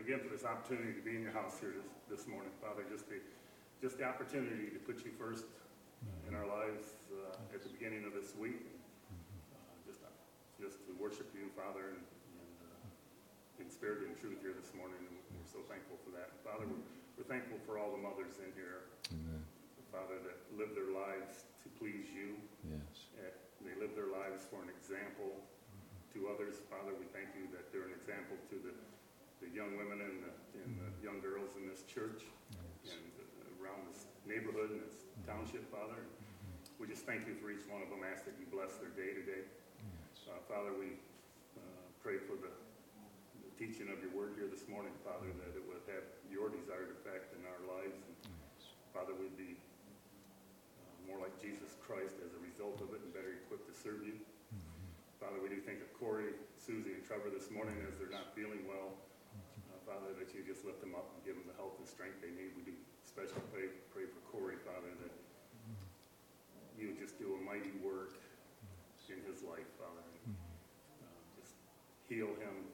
again for this opportunity to be in your house here this morning, Father. Just the opportunity to put you first in our lives at the beginning of this week. Just to worship you, Father, and in spirit and truth here this morning. And we're so thankful for that. Father, we're thankful for all the mothers in here, Amen. Father, that live their lives to please you. Yes. They live their lives for an example to others. Father, we thank you that they're an example to the young women and the young girls in this church, yes. and around this neighborhood and this township, Father. We just thank you for each one of them. Ask that you bless their day today. Father, we pray for the teaching of your word here this morning, Father, that it would have your desired effect in our lives. And Father, we'd be more like Jesus Christ as a result of it and better equipped to serve you. Father, we do think of Corey, Susie, and Trevor this morning as they're not feeling well. Father, that you just lift them up and give them the health and strength they need. We do especially pray for Corey, Father, that you would just do a mighty work in his life, Father. Just heal him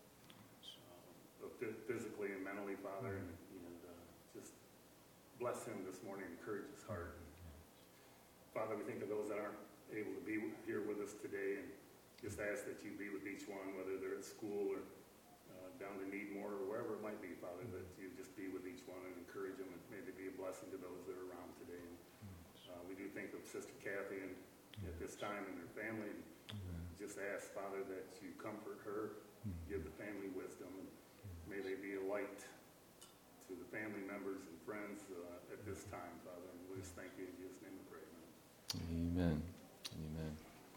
physically and mentally, Father, and just bless him this morning, encourage his heart. Father, we think of those that aren't able to be here with us today, and just ask that you be with each one, whether they're at school or down to Needmore or wherever it might be, Father, that you just be with each one and encourage them and maybe be a blessing to those that are around today. And, we do think of Sister Kathy and at this time and her family, and just ask, Father, that you comfort her, give the family wisdom, and may they be a light to the family members and friends at this time, Father. And we just thank you in Jesus' name we pray. Amen. Amen.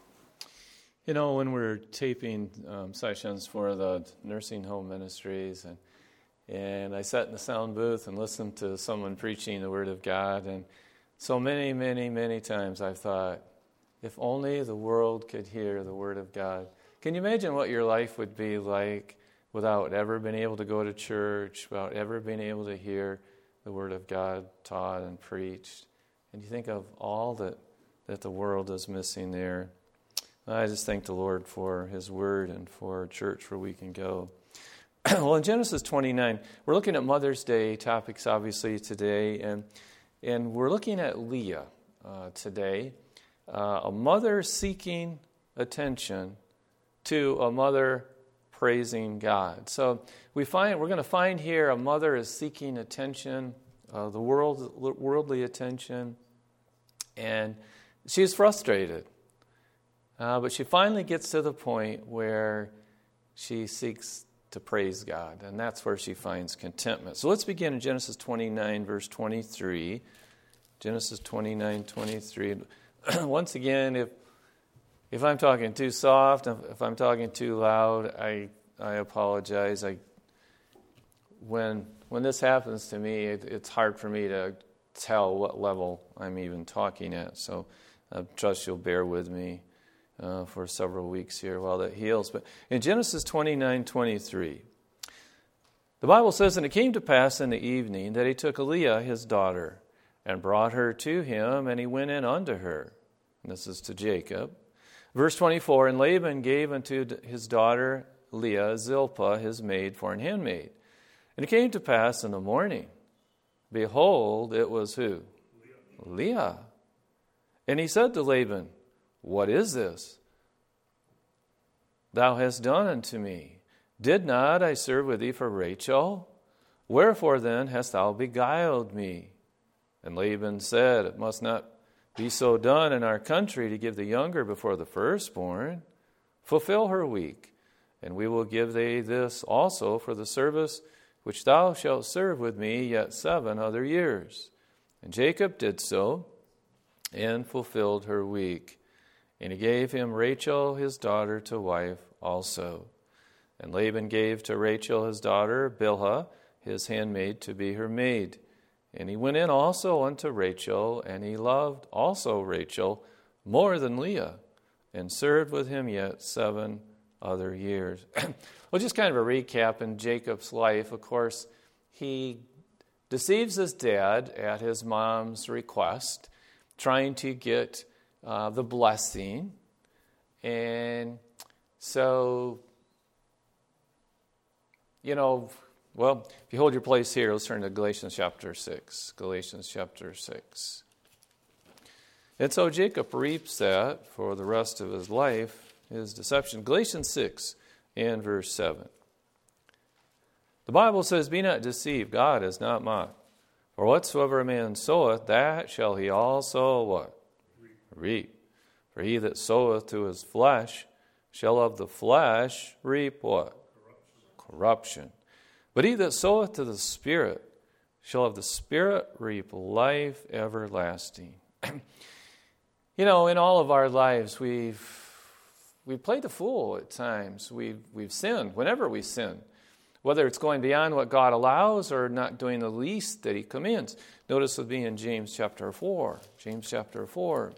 You know, when we're taping sessions for the nursing home ministries, and I sat in the sound booth and listened to someone preaching the Word of God, and so many, many, many times I've thought, if only the world could hear the Word of God. Can you imagine what your life would be like without ever being able to go to church, without ever being able to hear the Word of God taught and preached? And you think of all that the world is missing there. I just thank the Lord for His Word and for a church where we can go. Well, in Genesis 29, we're looking at Mother's Day topics, obviously, today, and we're looking at Leah today, a mother seeking attention to a mother praising God. So we're going to find here a mother is seeking attention, the worldly attention, and she's frustrated. But she finally gets to the point where she seeks to praise God, and that's where she finds contentment. So let's begin in Genesis 29, verse 23. Genesis 29, 23. Once again, if I'm talking too soft, if I'm talking too loud, I apologize. When this happens to me, it's hard for me to tell what level I'm even talking at. So I trust you'll bear with me for several weeks here while that heals. But in Genesis 29:23, the Bible says, "And it came to pass in the evening that he took Leah his daughter, and brought her to him, and he went in unto her." And this is to Jacob. Verse 24, "And Laban gave unto his daughter Leah Zilpah his maid for an handmaid. And it came to pass in the morning, behold, it was" who? Leah. "And he said to Laban, What is this thou hast done unto me? Did not I serve with thee for Rachel? Wherefore then hast thou beguiled me? And Laban said, It must not be so done in our country to give the younger before the firstborn. Fulfill her week, and we will give thee this also for the service which thou shalt serve with me yet 7 other years. And Jacob did so, and fulfilled her week. And he gave him Rachel his daughter to wife also. And Laban gave to Rachel his daughter Bilhah his handmaid to be her maid. And he went in also unto Rachel, and he loved also Rachel more than Leah, and served with him yet 7 other years." Well, just kind of a recap in Jacob's life. Of course, he deceives his dad at his mom's request, trying to get the blessing. And so, Well, if you hold your place here, let's turn to Galatians chapter 6. Galatians chapter 6. And so Jacob reaps that for the rest of his life, his deception. Galatians 6 and verse 7. The Bible says, "Be not deceived, God is not mocked. For whatsoever a man soweth, that shall he also" what? Reap. For he that soweth to his flesh shall of the flesh reap what? Corruption. But he that soweth to the Spirit shall of the Spirit reap life everlasting. You know, in all of our lives, we've played the fool at times. We've sinned whenever we sin, whether it's going beyond what God allows or not doing the least that He commands. Notice with me in James chapter 4. James chapter 4.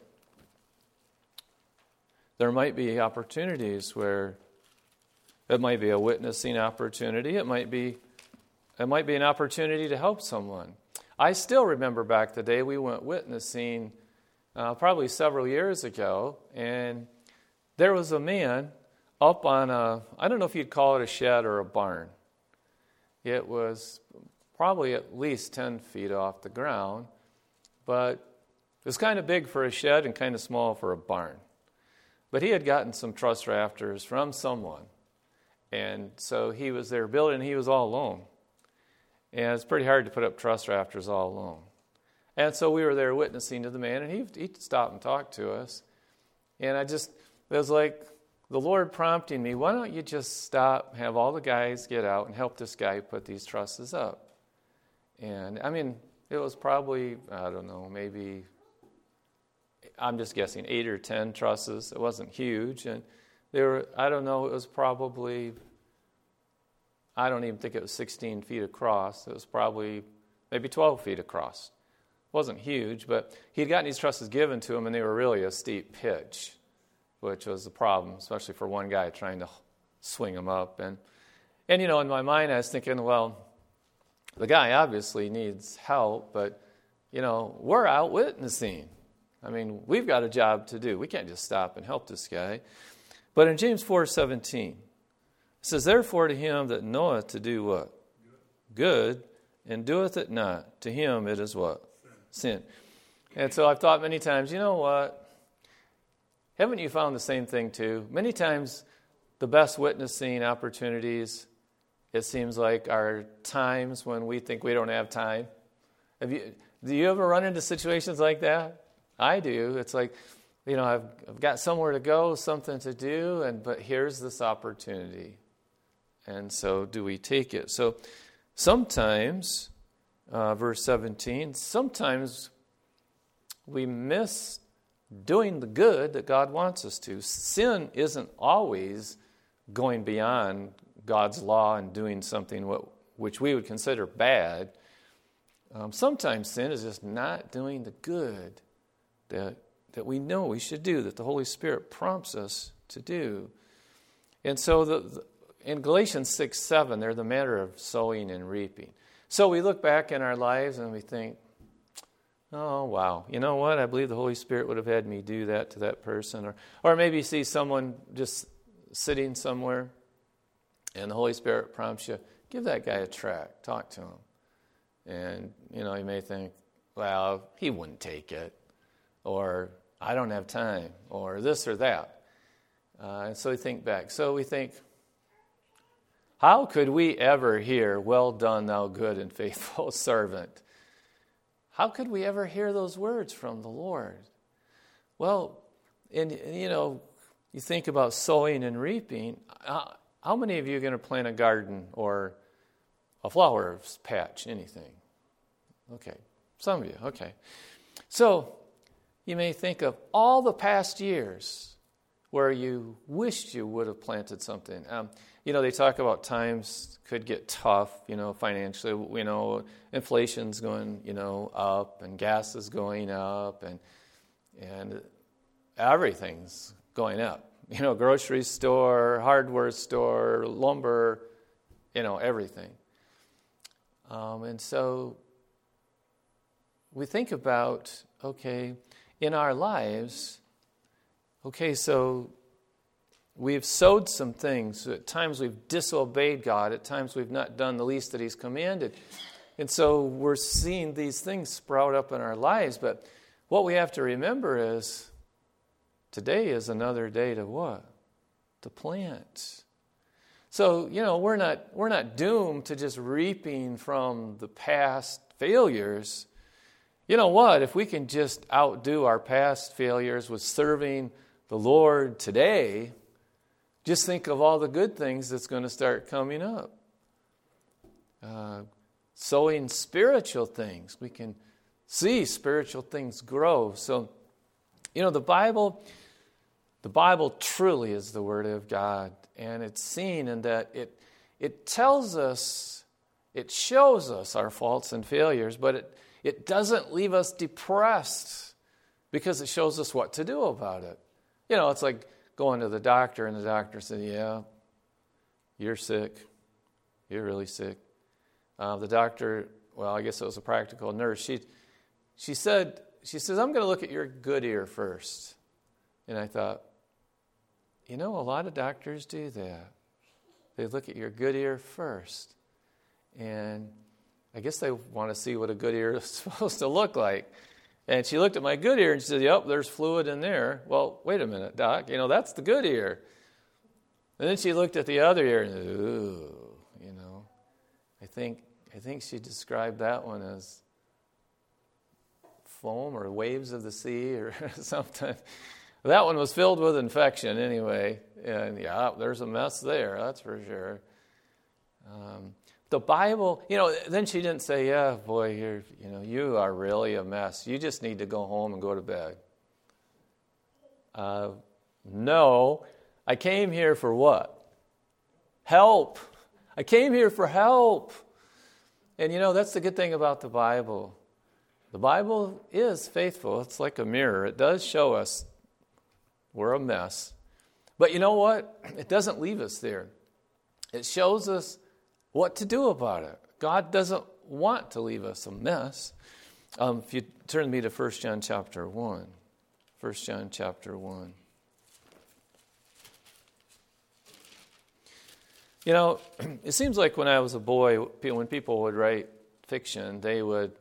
There might be opportunities where it might be a witnessing opportunity. It might be an opportunity to help someone. I still remember back the day we went witnessing probably several years ago, and there was a man up on I don't know if you'd call it a shed or a barn. It was probably at least 10 feet off the ground, but it was kind of big for a shed and kind of small for a barn. But he had gotten some truss rafters from someone, and so he was there building, and he was all alone. And it's pretty hard to put up truss rafters all alone. And so we were there witnessing to the man, and he stopped and talked to us. And it was like the Lord prompting me, why don't you just stop, have all the guys get out and help this guy put these trusses up? And, I mean, it was probably, I don't know, maybe, I'm just guessing, 8 or 10 trusses. It wasn't huge. And they were, I don't know, it was probably, I don't even think it was 16 feet across. It was probably maybe 12 feet across. It wasn't huge, but he'd gotten these trusses given to him, and they were really a steep pitch, which was the problem, especially for one guy trying to swing them up. And you know, in my mind, I was thinking, well, the guy obviously needs help, but, you know, we're out witnessing. I mean, we've got a job to do. We can't just stop and help this guy. But in James 4:17, it says, "Therefore to him that knoweth to do what? Good, and doeth it not, to him it is what? Sin." And so I've thought many times, you know what? Haven't you found the same thing too? Many times the best witnessing opportunities, it seems like, are times when we think we don't have time. Do you ever run into situations like that? I do. It's like, you know, I've got somewhere to go, something to do, but here's this opportunity. And so do we take it? So sometimes, verse 17, sometimes we miss doing the good that God wants us to. Sin isn't always going beyond God's law and doing something which we would consider bad. Sometimes sin is just not doing the good that we know we should do, that the Holy Spirit prompts us to do. And so in Galatians 6:7, they're the matter of sowing and reaping. So we look back in our lives and we think, oh, wow, you know what? I believe the Holy Spirit would have had me do that to that person. Or maybe see someone just sitting somewhere and the Holy Spirit prompts you, give that guy a tract, talk to him. And, you know, you may think, well, he wouldn't take it. Or, I don't have time. Or this or that. And so we think back. So we think, how could we ever hear, well done, thou good and faithful servant? How could we ever hear those words from the Lord? Well, you know, you think about sowing and reaping. How many of you are going to plant a garden or a flower patch, anything? Okay, some of you, okay. So you may think of all the past years where you wished you would have planted something. You know, they talk about times could get tough, you know, financially. You know, inflation's going, you know, up, and gas is going up, and everything's going up. You know, grocery store, hardware store, lumber, you know, everything. And so we think about, okay, in our lives, okay, so we've sowed some things. At times we've disobeyed God. At times we've not done the least that He's commanded. And so we're seeing these things sprout up in our lives. But what we have to remember is today is another day to what? To plant. So, we're not doomed to just reaping from the past failures. You know what? If we can just outdo our past failures with serving the Lord today, just think of all the good things that's going to start coming up. Sowing spiritual things. We can see spiritual things grow. So, the Bible truly is the Word of God. And it's seen in that it tells us, it shows us our faults and failures, but it doesn't leave us depressed because it shows us what to do about it. It's like going to the doctor and the doctor said, yeah, you're sick. You're really sick. The doctor, well, I guess it was a practical nurse. She says, I'm going to look at your good ear first. And I thought, a lot of doctors do that. They look at your good ear first. And I guess they want to see what a good ear is supposed to look like. And she looked at my good ear and she said, yep, there's fluid in there. Well, wait a minute, doc. That's the good ear. And then she looked at the other ear and, ooh, I think she described that one as foam or waves of the sea or something. That one was filled with infection anyway. And yeah, there's a mess there, that's for sure. The Bible, then she didn't say, yeah, boy, you are really a mess. You just need to go home and go to bed. No, I came here for what? Help. I came here for help. And that's the good thing about the Bible. The Bible is faithful. It's like a mirror. It does show us we're a mess. But you know what? It doesn't leave us there. It shows us what to do about it. God doesn't want to leave us a mess. If you turn with me to 1 John chapter 1. 1 John chapter 1. It seems like when I was a boy, when people would write fiction, they would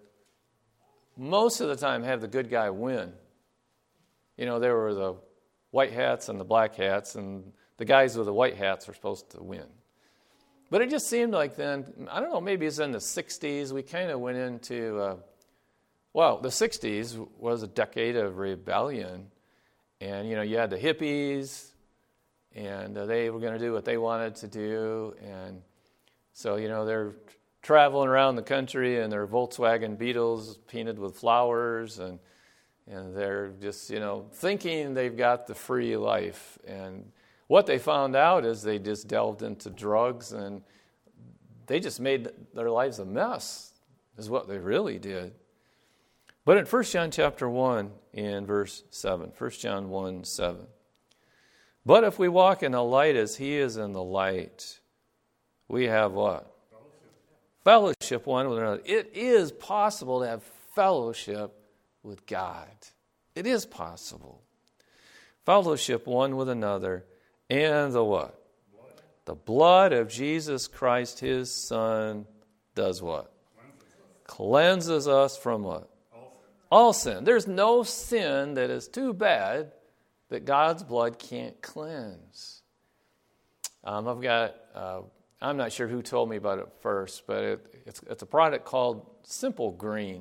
most of the time have the good guy win. There were the white hats and the black hats, and the guys with the white hats were supposed to win. But it just seemed like then, I don't know, maybe it's in the 60s, we kind of went into, the 60s was a decade of rebellion. And, you had the hippies, and they were going to do what they wanted to do. And so, they're traveling around the country in their Volkswagen Beetles painted with flowers, and they're just, thinking they've got the free life. And what they found out is they just delved into drugs, and they just made their lives a mess, is what they really did. But in 1 John chapter 1 in verse 7, 1 John 1, 7, but if we walk in the light as He is in the light, we have what? Fellowship one with another. It is possible to have fellowship with God. It is possible. Fellowship one with another. And the what? The blood of Jesus Christ, His Son, does what? Cleanses us from what? All sin. There's no sin that is too bad that God's blood can't cleanse. I'm not sure who told me about it first, but it's a product called Simple Green.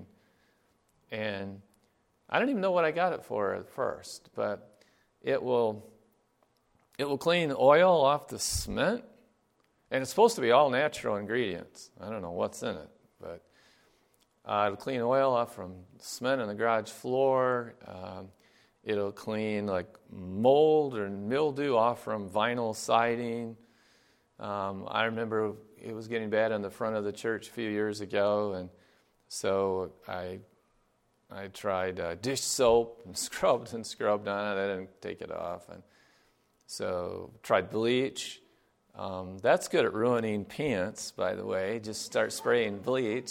And I don't even know what I got it for at first, but it will clean oil off the cement, and it's supposed to be all natural ingredients. I don't know what's in it, but it'll clean oil off from cement on the garage floor. It'll clean like mold or mildew off from vinyl siding. I remember it was getting bad in the front of the church a few years ago, and so I tried dish soap and scrubbed on it. I didn't take it off, and so tried bleach. That's good at ruining pants, by the way. Just start spraying bleach.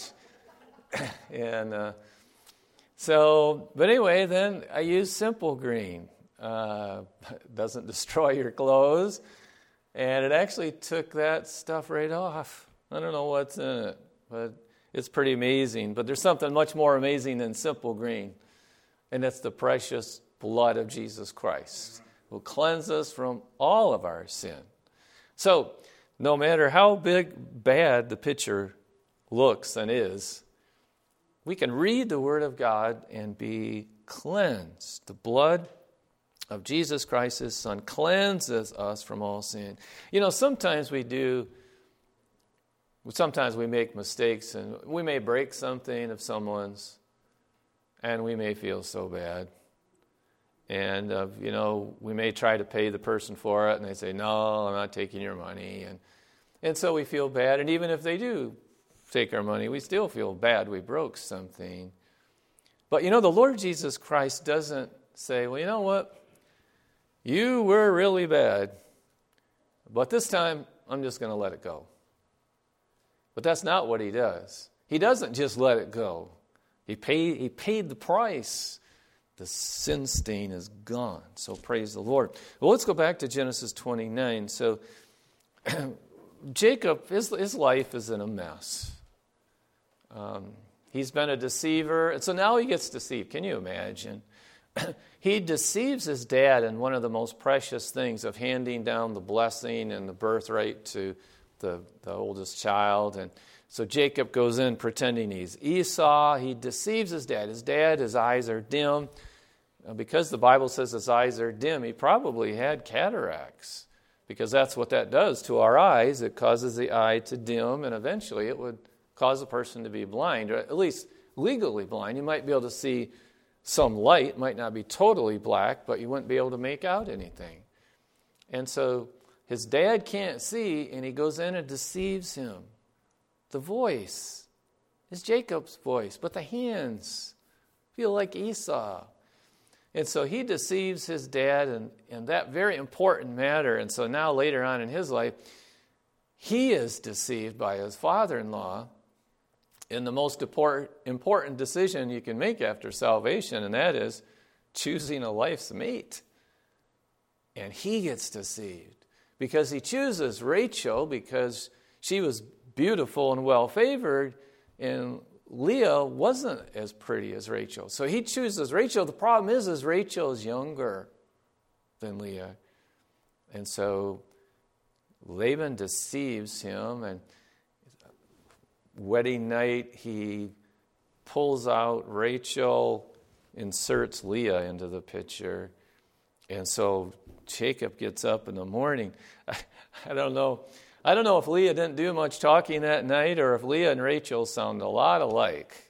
And but anyway, then I used Simple Green. doesn't destroy your clothes. And it actually took that stuff right off. I don't know what's in it, but it's pretty amazing. But there's something much more amazing than simple green, and that's the precious blood of Jesus Christ, who cleanses us from all of our sin. So, no matter how bad the picture looks and is, we can read the Word of God and be cleansed. The blood of Jesus Christ, His Son, cleanses us from all sin. You know, sometimes we make mistakes, and we may break something of someone's, and we may feel so bad. And, we may try to pay the person for it, and they say, no, I'm not taking your money. And so we feel bad. And even if they do take our money, we still feel bad we broke something. But, the Lord Jesus Christ doesn't say, well, you know what? You were really bad, but this time I'm just going to let it go. But that's not what He does. He doesn't just let it go. He paid the price. The sin stain is gone. So praise the Lord. Well, let's go back to Genesis 29. So Jacob, his life is in a mess. He's been a deceiver, and so now he gets deceived. Can you imagine? He deceives his dad in one of the most precious things of handing down the blessing and the birthright to the oldest child. And so Jacob goes in pretending he's Esau. He deceives his dad. His eyes are dim. Because the Bible says his eyes are dim, he probably had cataracts, because that's what that does to our eyes. It causes the eye to dim, and eventually it would cause a person to be blind, or at least legally blind. You might be able to see some light. It might not be totally black, but you wouldn't be able to make out anything. And so his dad can't see, and he goes in and deceives him. The voice is Jacob's voice, but the hands feel like Esau. And so he deceives his dad in that very important matter. And so now later on in his life, he is deceived by his father-in-law in the most important decision you can make after salvation, and that is choosing a life's mate. And he gets deceived because he chooses Rachel because she was beautiful and well-favored, and Leah wasn't as pretty as Rachel. So he chooses Rachel. The problem is Rachel is younger than Leah. And so Laban deceives him, and wedding night he pulls out Rachel, inserts Leah into the picture. And so Jacob gets up in the morning. I don't know if Leah didn't do much talking that night, or if Leah and Rachel sound a lot alike.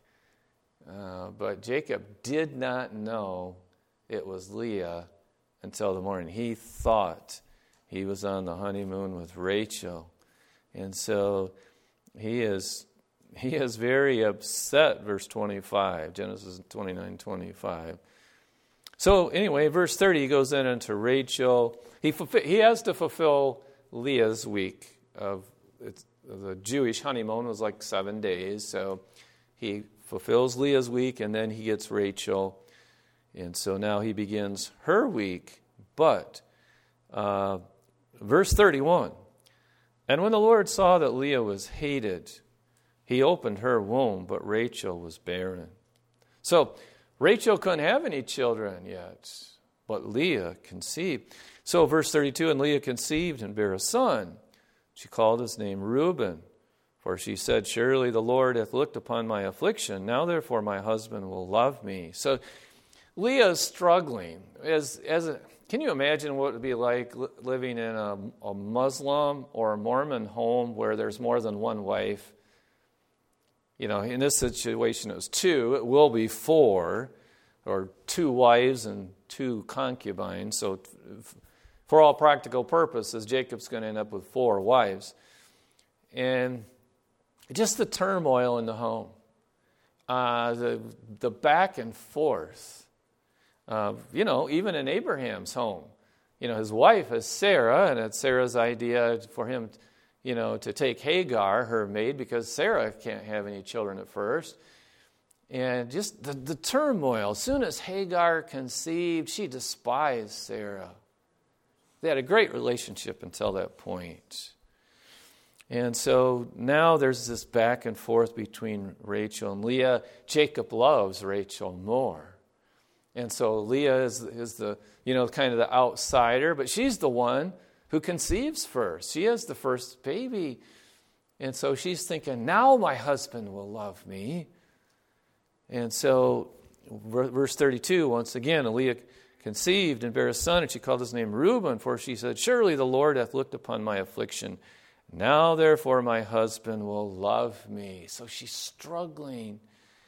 But Jacob did not know it was Leah until the morning. He thought he was on the honeymoon with Rachel. And so he is very upset, verse 25, Genesis 29:25. So anyway, verse 30, he goes into Rachel. He has to fulfill Leah's week. The Jewish honeymoon was like 7 days, so he fulfills Leah's week, and then he gets Rachel, and so now he begins her week. But verse 31, and when the Lord saw that Leah was hated, He opened her womb, but Rachel was barren. So Rachel couldn't have any children yet, but Leah conceived. So verse 32, and Leah conceived and bare a son. She called his name Reuben, for she said, surely the Lord hath looked upon my affliction. Now therefore my husband will love me. So Leah is struggling. Can you imagine what it would be like living in a Muslim or a Mormon home where there's more than one wife? You know, in this situation it was 2. It will be 4, or 2 wives and 2 concubines. So for all practical purposes, Jacob's going to end up with 4 wives. And just the turmoil in the home, the back and forth. Even in Abraham's home, his wife is Sarah, and it's Sarah's idea for him, to take Hagar, her maid, because Sarah can't have any children at first. And just the turmoil. As soon as Hagar conceived, she despised Sarah. They had a great relationship until that point. And so now there's this back and forth between Rachel and Leah. Jacob loves Rachel more. And so Leah is the, kind of the outsider, but she's the one who conceives first. She has the first baby. And so she's thinking, now my husband will love me. And so verse 32, once again, Leah conceived and bare a son, and she called his name Reuben, for she said, surely the Lord hath looked upon my affliction. Now, therefore, my husband will love me. So she's struggling,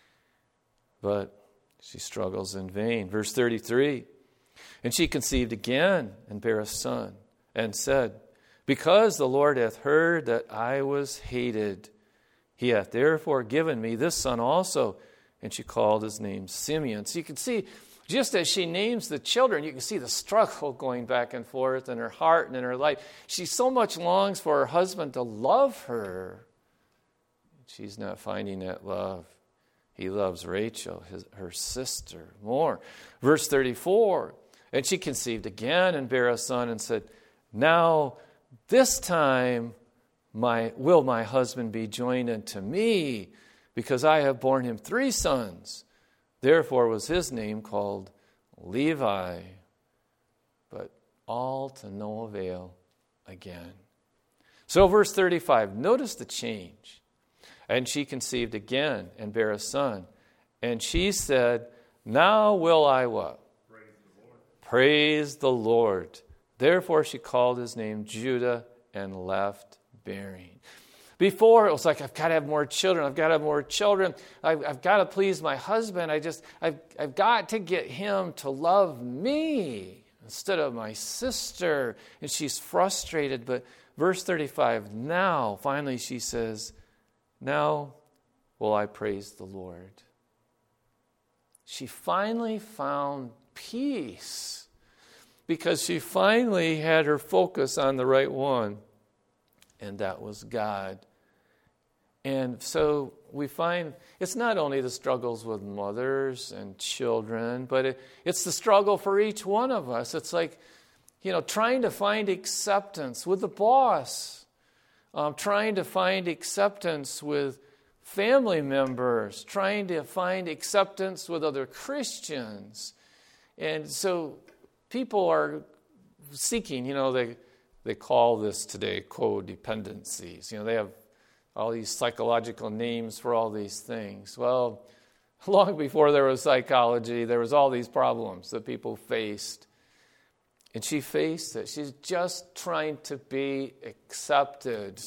but she struggles in vain. Verse 33, and she conceived again and bare a son, and said, because the Lord hath heard that I was hated, he hath therefore given me this son also. And she called his name Simeon. So you can see, just as she names the children, you can see the struggle going back and forth in her heart and in her life. She so much longs for her husband to love her. She's not finding that love. He loves Rachel, her sister, more. Verse 34, and she conceived again and bare a son and said, now this time will my husband be joined unto me, because I have borne him 3 sons. Therefore was his name called Levi. But all to no avail again. So verse 35, notice the change. And she conceived again and bare a son. And she said, now will I what? Praise the Lord. Praise the Lord. Therefore she called his name Judah and left bearing. Before, it was like, I've got to have more children. I've got to have more children. I've got to please my husband. I've got to get him to love me instead of my sister. And she's frustrated. But verse 35, now, finally she says, now will I praise the Lord. She finally found peace because she finally had her focus on the right one. And that was God. And so we find it's not only the struggles with mothers and children, but it's the struggle for each one of us. It's like, trying to find acceptance with the boss, trying to find acceptance with family members, trying to find acceptance with other Christians. And so people are seeking, they call this today codependencies. They have all these psychological names for all these things. Well, long before there was psychology, there was all these problems that people faced. And she faced it. She's just trying to be accepted.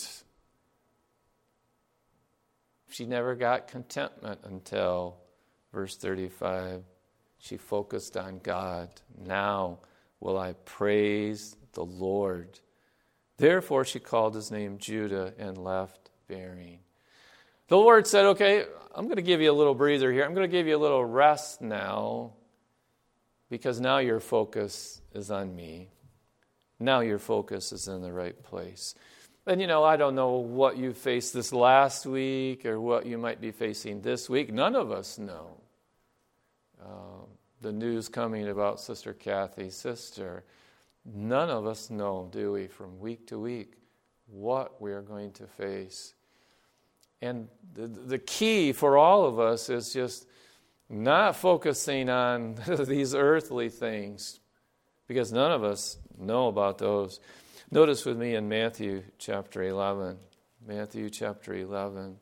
She never got contentment until verse 35. She focused on God. Now will I praise the Lord. Therefore she called his name Judah and left bearing. The Lord said, okay, I'm going to give you a little breather here. I'm going to give you a little rest now, because now your focus is on me. Now your focus is in the right place. And I don't know what you faced this last week or what you might be facing this week. None of us know. The news coming about Sister Kathy's sister. None of us know, do we, from week to week, what we are going to face. And the key for all of us is just not focusing on these earthly things, because none of us know about those. Notice with me in Matthew chapter 11. Matthew chapter 11.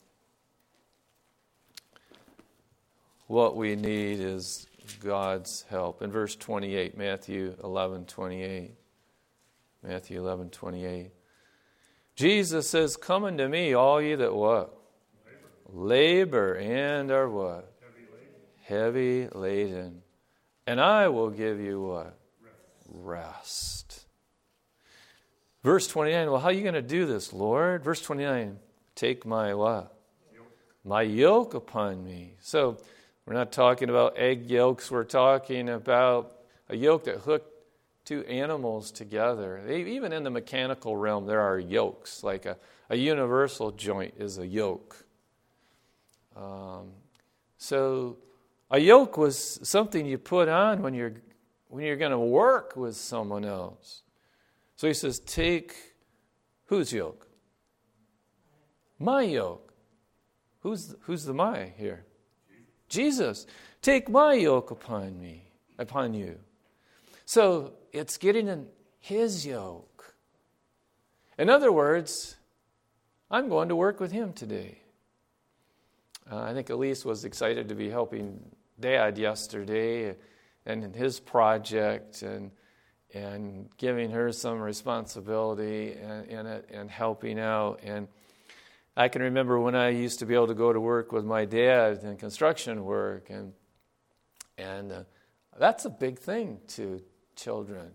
What we need is God's help. In verse 28, Matthew 11:28. Matthew 11:28. Jesus says, come unto me, all ye that what? Labor and are what? Heavy laden. And I will give you what? Rest. Verse 29, well, how are you going to do this, Lord? Verse 29, take my what? My yoke upon me. So we're not talking about egg yolks. We're talking about a yoke that hooked 2 animals together. Even in the mechanical realm, there are yokes. Like a universal joint is a yoke. So a yoke was something you put on when you're going to work with someone else. So he says, take whose yoke? My yoke. Who's the my here? Jesus. Take my yoke upon you. So it's getting in his yoke. In other words, I'm going to work with him today. I think Elise was excited to be helping Dad yesterday and his project and giving her some responsibility in it and helping out. And I can remember when I used to be able to go to work with my dad in construction work, and that's a big thing to children.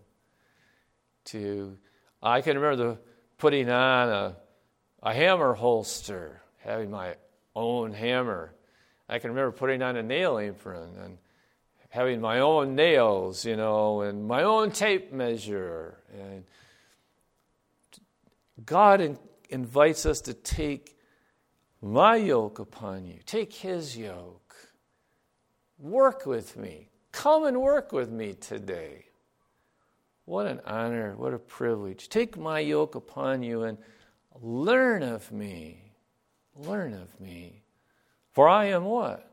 I can remember putting on a hammer holster, having my own hammer. I can remember putting on a nail apron and having my own nails, and my own tape measure. And God invites us to take my yoke upon you. Take his yoke. Work with me. Come and work with me today. What an honor, what a privilege. Take my yoke upon you and learn of me. Learn of me. For I am what?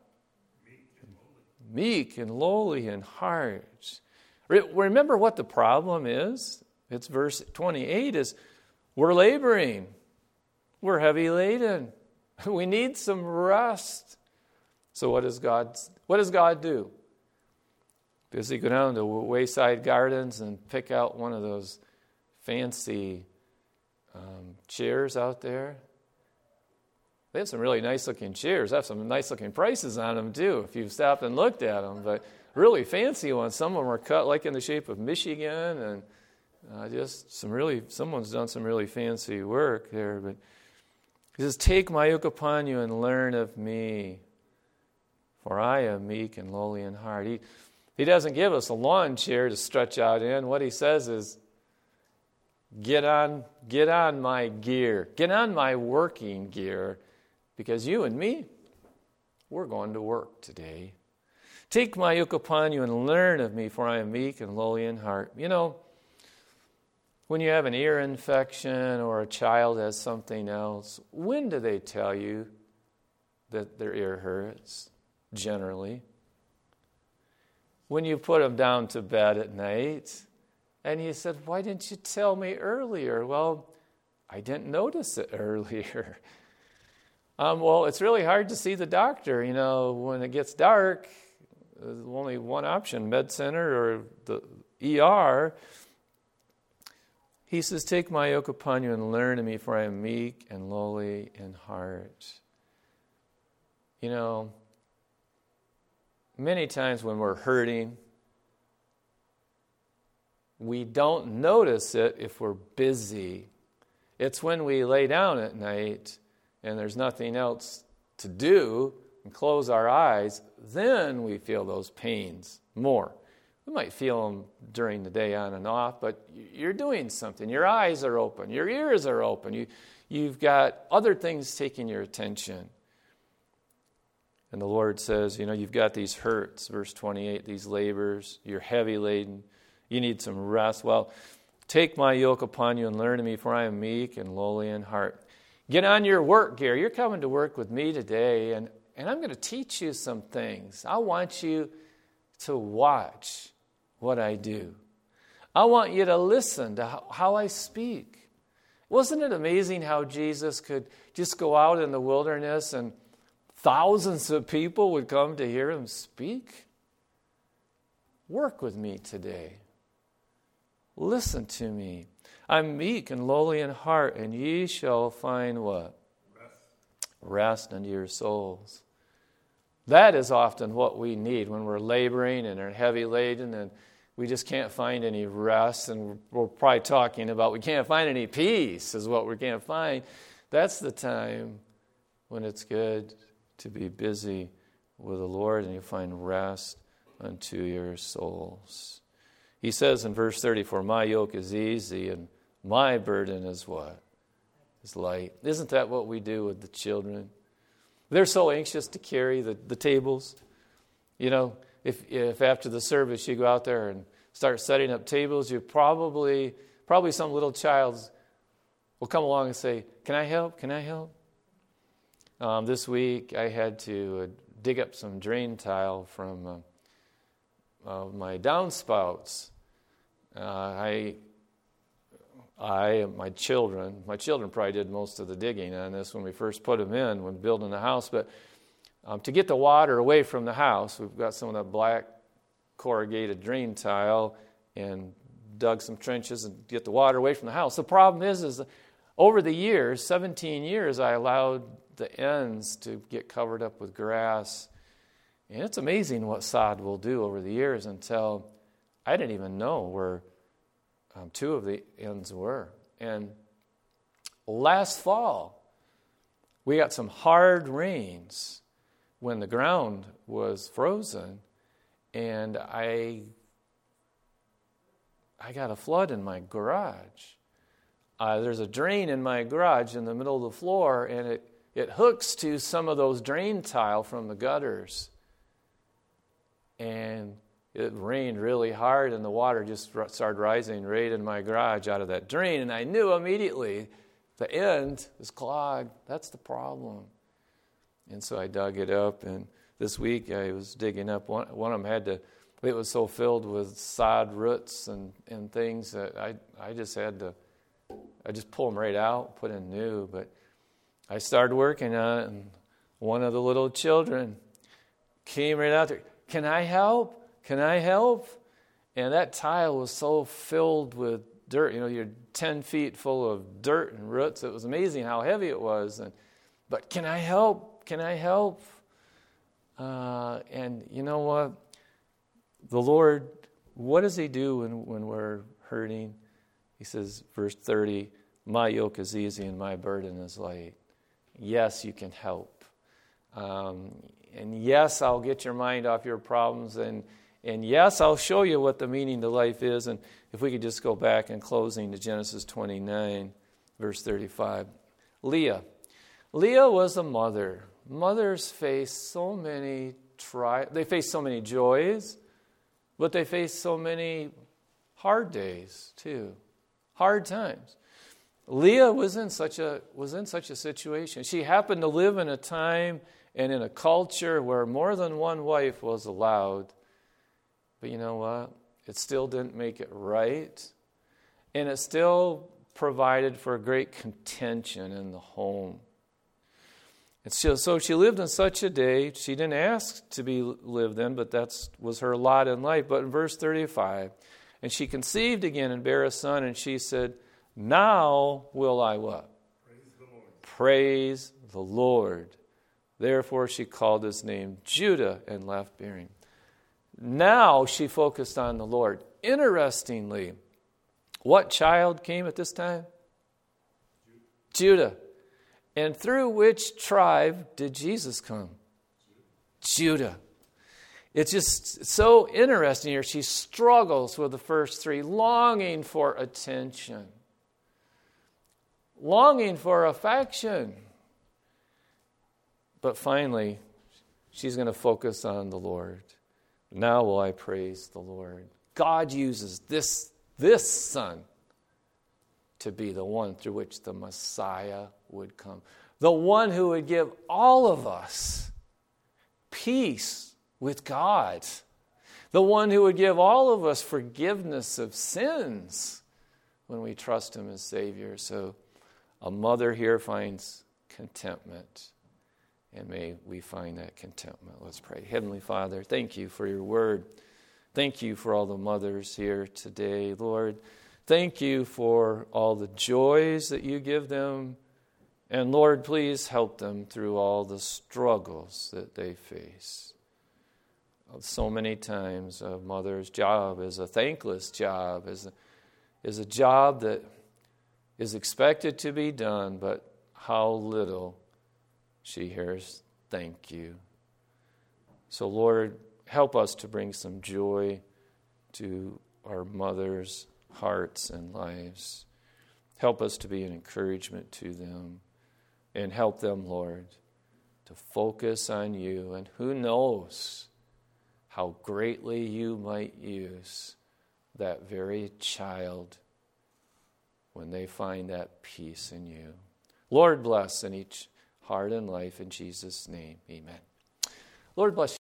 Meek and lowly in heart. Remember what the problem is? It's verse 28 is, we're laboring. We're heavy laden. We need some rest. So what does God do? Does he go down to Wayside Gardens and pick out one of those fancy chairs out there? They have some really nice-looking chairs. They have some nice-looking prices on them, too, if you've stopped and looked at them. But really fancy ones. Some of them are cut like in the shape of Michigan, and someone's done some really fancy work there. But he says, take my yoke upon you and learn of me, for I am meek and lowly in heart. He doesn't give us a lawn chair to stretch out in. What he says is, get on my gear. Get on my working gear, because you and me, we're going to work today. Take my yoke upon you and learn of me, for I am meek and lowly in heart. When you have an ear infection or a child has something else, when do they tell you that their ear hurts? Generally. When you put them down to bed at night, and you said, why didn't you tell me earlier? Well, I didn't notice it earlier. Well, it's really hard to see the doctor. When it gets dark, there's only one option, med center or the ER. He says, take my yoke upon you and learn of me, for I am meek and lowly in heart. Many times when we're hurting, we don't notice it if we're busy. It's when we lay down at night and there's nothing else to do and close our eyes, then we feel those pains more. We might feel them during the day on and off, but you're doing something. Your eyes are open. Your ears are open. You've got other things taking your attention. And the Lord says, you've got these hurts, verse 28, these labors. You're heavy laden. You need some rest. Well, take my yoke upon you and learn of me, for I am meek and lowly in heart. Get on your work gear. You're coming to work with me today, and I'm going to teach you some things. I want you to watch what I do. I want you to listen to how I speak. Wasn't it amazing how Jesus could just go out in the wilderness and thousands of people would come to hear him speak? Work with me today. Listen to me. I'm meek and lowly in heart, and ye shall find what? Rest unto your souls. That is often what we need when we're laboring and are heavy laden and we just can't find any rest. And we're probably talking about we can't find any peace is what we can't find. That's the time when it's good to be busy with the Lord and you find rest unto your souls. He says in verse 34, my yoke is easy and my burden is what? Is light. Isn't that what we do with the children? They're so anxious to carry the tables. You know, if after the service you go out there and start setting up tables, you probably some little child will come along and say, "Can I help? Can I help?" This week I had to dig up some drain tile from my downspouts. My children probably did most of the digging on this when we first put them in, when building the house. But to get the water away from the house, we've got some of that black corrugated drain tile and dug some trenches and get the water away from the house. The problem is over the years, 17 years, I allowed the ends to get covered up with grass. And it's amazing what sod will do over the years until I didn't even know where two of the ends were. And last fall, we got some hard rains when the ground was frozen, and I got a flood in my garage. There's a drain in my garage in the middle of the floor, and it hooks to some of those drain tile from the gutters. And it rained really hard, and the water just started rising right in my garage out of that drain. And I knew immediately the end was clogged. That's the problem. And so I dug it up, and this week I was digging up. One of them it was so filled with sod roots and things that I just pull them right out, put in new. But I started working on it, and one of the little children came right out there. "Can I help? Can I help?" And that tile was so filled with dirt. You know, you're 10 feet full of dirt and roots. It was amazing how heavy it was. But can I help? Can I help? And you know what? The Lord, what does He do when we're hurting? He says, verse 30, "My yoke is easy and my burden is light." Yes, you can help. And yes, I'll get your mind off your problems. And yes, I'll show you what the meaning to life is. And if we could just go back in closing to Genesis 29, verse 35. Leah was a mother. Mothers face so many they face so many joys, but they face so many hard days too. Hard times. Leah was in such a situation. She happened to live in a time and in a culture where more than one wife was allowed. But you know what? It still didn't make it right. And it still provided for great contention in the home. So she lived in such a day. She didn't ask to be lived in, but that was her lot in life. But in verse 35, "And she conceived again and bare a son, and she said, Now will I" what? Praise the Lord. Praise the Lord. Therefore she called his name Judah and left bearing. Now she focused on the Lord. Interestingly, what child came at this time? Judah. And through which tribe did Jesus come? Judah. It's just so interesting here. She struggles with the first three, longing for attention, longing for affection. But finally, she's going to focus on the Lord. Now will I praise the Lord. God uses this son to be the one through which the Messiah would come. The one who would give all of us peace with God. The one who would give all of us forgiveness of sins when we trust Him as Savior. So a mother here finds contentment. And may we find that contentment. Let's pray. Heavenly Father, thank you for your word. Thank you for all the mothers here today, Lord. Thank you for all the joys that you give them. And Lord, please help them through all the struggles that they face. So many times a mother's job is a thankless job, is a job that is expected to be done, but how little she hears, thank you. So Lord, help us to bring some joy to our mothers' hearts and lives. Help us to be an encouragement to them. And help them, Lord, to focus on you. And who knows how greatly you might use that very child when they find that peace in you. Lord, bless in each heart and life in Jesus' name. Amen. Lord, bless you.